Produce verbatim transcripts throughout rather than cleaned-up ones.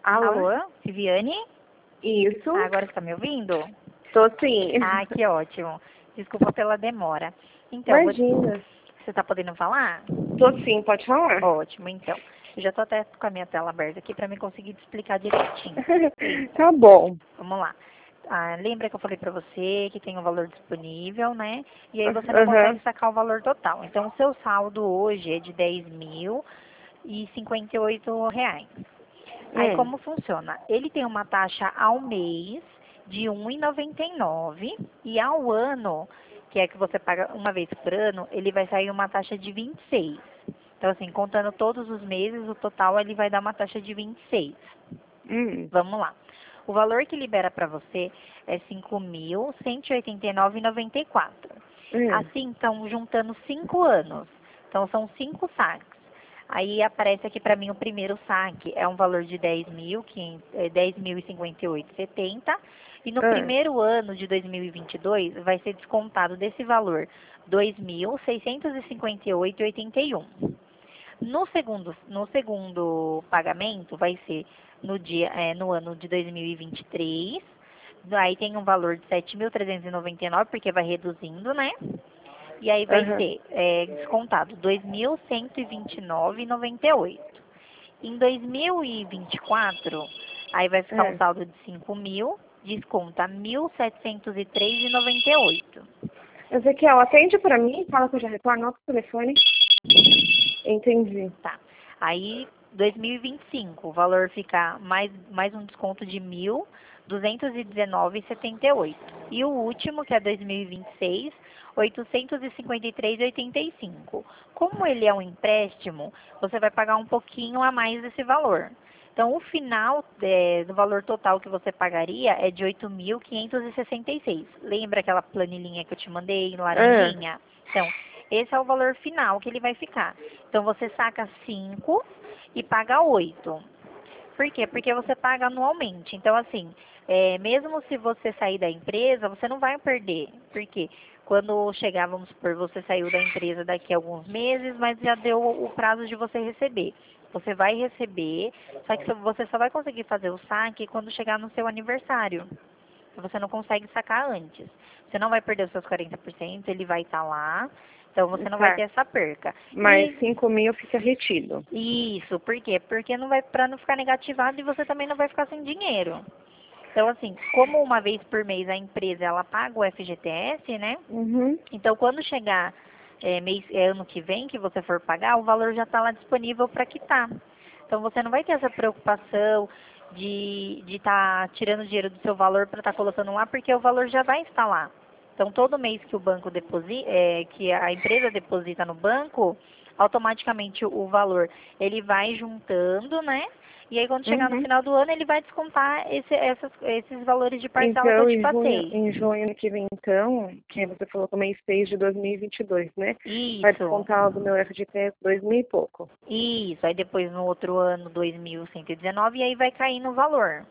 Alô? Alô, Viviane? Isso. Ah, agora você tá me ouvindo? Tô sim. Ah, que ótimo. Desculpa pela demora. Então, você Imagina. você tá podendo falar? Tô sim, pode falar. Ótimo, então. Eu já tô até com a minha tela aberta aqui para me conseguir te explicar direitinho. Tá bom. Vamos lá. Ah, lembra que eu falei para você que tem um valor disponível, né? E aí você não Aham. consegue sacar o valor total. Então, o seu saldo hoje é de dez mil e cinquenta e oito reais. Aí Hum. como funciona? Ele tem uma taxa ao mês de um real e noventa e nove centavos e ao ano, que é que você paga uma vez por ano, ele vai sair uma taxa de vinte e seis. Então assim, contando todos os meses, o total ele vai dar uma taxa de vinte e seis. Hum. Vamos lá. O valor que libera para você é cinco mil cento e oitenta e nove reais e noventa e quatro centavos. Hum. Assim, estão juntando cinco anos. Então são cinco saques. Aí aparece aqui para mim o primeiro saque, é um valor de dez mil, dez mil e cinquenta e oito reais e setenta centavos. E no Ah. primeiro ano de dois mil e vinte e dois vai ser descontado desse valor dois mil seiscentos e cinquenta e oito reais e oitenta e um centavos. No segundo, no segundo pagamento vai ser no dia, é, no ano de dois mil e vinte e três. Aí tem um valor de sete mil trezentos e noventa e nove, porque vai reduzindo, né? E aí vai Aham. ser é, descontado dois mil cento e vinte e nove reais e noventa e oito centavos. Em dois mil e vinte e quatro, aí vai ficar um É. saldo de cinco mil, desconta mil setecentos e três reais e noventa e oito centavos. Ezequiel, atende pra mim, fala que eu já retorno ao telefone. Entendi. Tá. Aí, dois mil e vinte e cinco, o valor fica mais, mais um desconto de mil duzentos e dezenove reais e setenta e oito centavos. E o último, que é dois mil e vinte e seis, oitocentos e cinquenta e três reais e oitenta e cinco centavos. Como ele é um empréstimo, você vai pagar um pouquinho a mais desse valor. Então, o final é, do valor total que você pagaria é de oito mil quinhentos e sessenta e seis. Lembra aquela planilhinha que eu te mandei, Ah. laranjinha? Então, esse é o valor final que ele vai ficar. Então, você saca cinco e paga oito. Por quê? Porque você paga anualmente. Então, assim, é, mesmo se você sair da empresa, você não vai perder. Por quê? Quando chegar, vamos supor, você saiu da empresa daqui a alguns meses, mas já deu o prazo de você receber. Você vai receber, só que você só vai conseguir fazer o saque quando chegar no seu aniversário. Você não consegue sacar antes. Você não vai perder os seus quarenta por cento, ele vai estar lá. Então você não vai Tá. ter essa perca. Mas E cinco mil fica retido. isso, por quê? Porque não vai para não ficar negativado e você também não vai ficar sem dinheiro. Então assim, como uma vez por mês a empresa ela paga o F G T S, né? Uhum. Então quando chegar é, mês, é, ano que vem que você for pagar, o valor já está lá disponível para quitar. Então você não vai ter essa preocupação de estar tá tirando dinheiro do seu valor para estar tá colocando lá, porque o valor já vai estar lá. Então todo mês que o banco deposita, é, que a empresa deposita no banco, automaticamente o valor ele vai juntando, né? E aí quando chegar no Uhum. final do ano ele vai descontar esse, essas, esses valores de parcela que eu Então, te em junho, passei. em junho que vem, então, que você falou que é o mês seis de dois mil e vinte e dois, né? Vai Isso. descontar do meu F G T S dois mil e pouco. Isso, aí depois no outro ano dois mil cento e dezenove e aí vai cair no valor.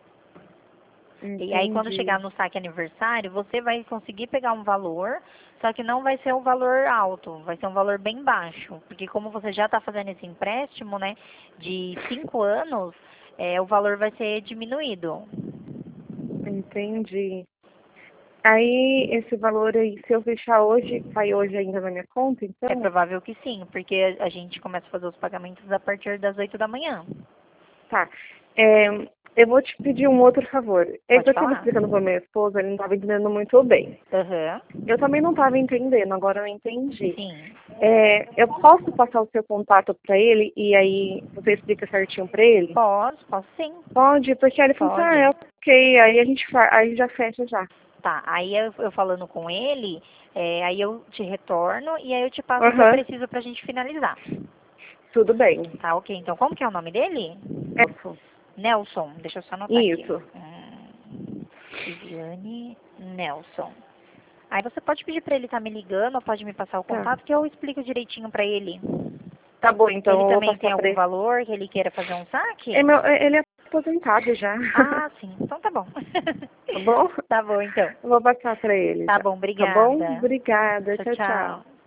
E aí quando Entendi. chegar no saque aniversário, você vai conseguir pegar um valor, só que não vai ser um valor alto, vai ser um valor bem baixo. Porque como você já está fazendo esse empréstimo, né, de cinco anos, é, o valor vai ser diminuído. Entendi. Aí, esse valor aí, se eu fechar hoje, cai hoje ainda na minha conta, É então? provável que sim, porque a gente começa a fazer os pagamentos a partir das oito da manhã. Tá. É, eu vou te pedir um outro favor. É que Pode eu estava falar? explicando para minha esposa, ele não estava entendendo muito bem. Aham. Eu também não estava entendendo, agora eu entendi. Sim. É, eu posso passar o seu contato para ele e aí você explica certinho para ele? Posso, posso sim. Pode, porque aí ele falou assim, ah, é Pode. ok, aí a gente fa aí já fecha já. Tá, aí eu, eu falando com ele, é, aí eu te retorno e aí eu te passo o que eu Aham, preciso pra gente finalizar. tudo bem. Tá, ok. Então, como que é o nome dele? É isso. Nelson. Deixa eu só anotar aqui. Isso. Hum, Viviane Nelson. Aí você pode pedir pra ele estar me ligando ou pode me passar o Tá. contato que eu explico direitinho pra ele. Tá bom, então Ele eu vou também tem passar para algum ele. valor que ele queira fazer um É saque? meu, é- ele é aposentado já. Ah, sim. Então tá bom. Tá bom? Tá bom, então. Eu vou passar para ele Tá já. bom, Tá bom? obrigada. Obrigada. Tchau, Tchau, tchau. tchau.